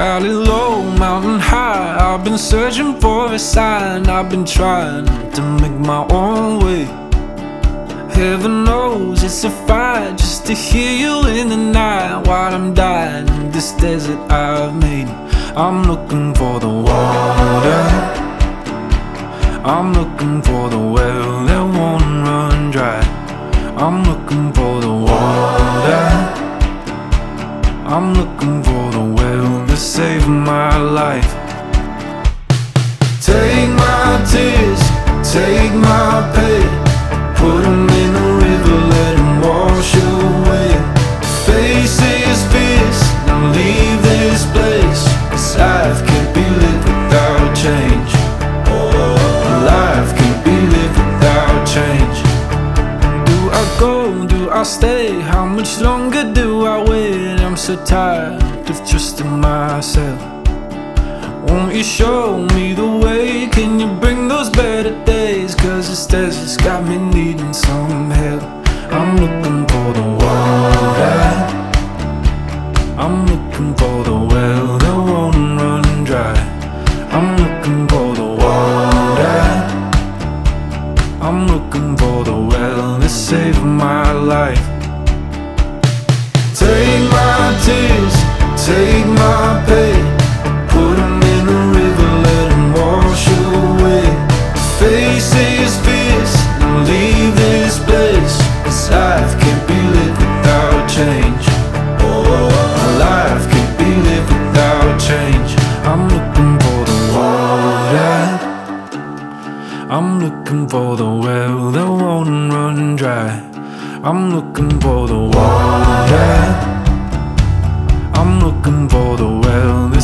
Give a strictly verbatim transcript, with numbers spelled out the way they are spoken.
Valley low, mountain high, I've been searching for a sign. I've been trying to make my own way. Heaven knows it's a fight just to hear you in the night. While I'm dying in this desert I've made, I'm looking for the water. I'm looking for the well that won't run dry. I'm looking for the water. I'm looking for the well to save my life. Take my tears, take my pain, put them in the river, let them wash away. Face these fears, now leave this place. This life can't be lived without change. Life can't be lived without change. Do I go, do I stay? How much longer do I wait? I'm so tired of trusting myself. Won't you show me the way? Can you bring those better days? Cause this desert's got me needing some help. I'm looking for the water. I'm looking for the well that won't run dry. I'm looking for the water. I'm looking for the well that saved my life. Take my tears, take my pain, put them in the river, let them wash away. Face these fears, and leave this place. This life can't be lived without change. Life can't be lived without change. I'm looking for the water. I'm looking for the well that won't run dry. I'm looking for the water. I'm looking for the well